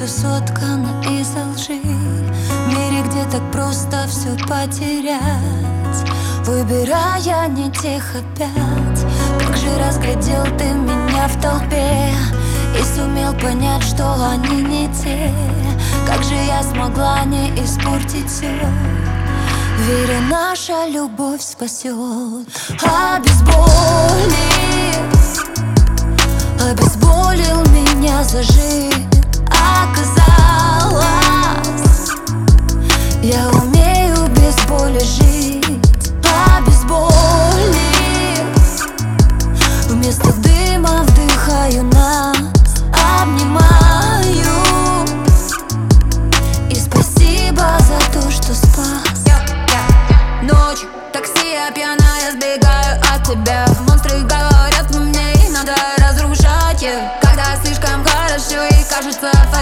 все соткано из лжи, в мире, где так просто все потерять, выбирая не тех опять. Как же разглядел ты меня в толпе и сумел понять, что они не те. Как же я смогла не испортить все, веря, наша любовь спасет. Обезболил меня зажив. Оказалось, я умею без боли жить. Обезболив, вместо дыма вдыхаю нас, обнимаю. И спасибо за то, что спас. Ночь, такси, я пьяная, сбегаю от тебя. Монстры говорят, но мне их надо разрушать, когда слишком хорошо и кажется